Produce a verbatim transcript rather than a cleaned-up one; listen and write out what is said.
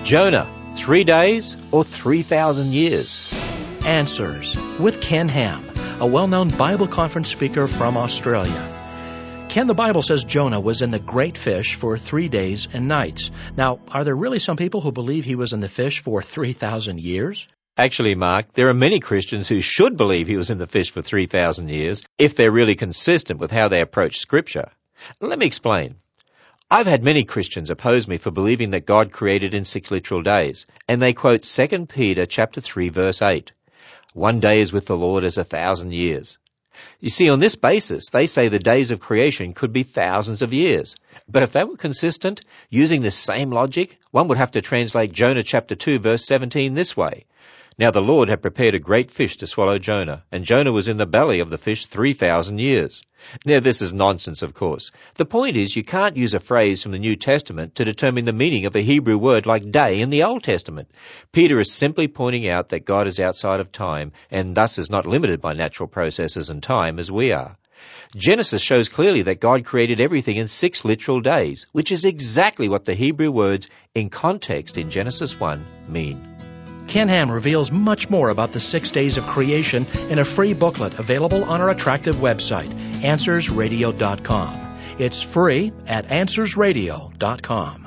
Jonah, three days or three thousand years? Answers with Ken Ham, a well-known Bible conference speaker from Australia. Ken, the Bible says Jonah was in the great fish for three days and nights. Now, are there really some people who believe he was in the fish for three thousand years? Actually, Mark, there are many Christians who should believe he was in the fish for three thousand years if they're really consistent with how they approach Scripture. Let me explain. I've had many Christians oppose me for believing that God created in six literal days, and they quote Second Peter chapter three, verse eight. One day is with the Lord as a thousand years. You see, on this basis, they say the days of creation could be thousands of years. But if they were consistent, using this same logic, one would have to translate Jonah chapter two, verse seventeen this way. Now the Lord had prepared a great fish to swallow Jonah, and Jonah was in the belly of the fish three thousand years. Now this is nonsense, of course. The point is you can't use a phrase from the New Testament to determine the meaning of a Hebrew word like day in the Old Testament. Peter is simply pointing out that God is outside of time, and thus is not limited by natural processes and time as we are. Genesis shows clearly that God created everything in six literal days, which is exactly what the Hebrew words in context in Genesis one mean. Ken Ham reveals much more about the six days of creation in a free booklet available on our attractive website, answers radio dot com. It's free at answers radio dot com.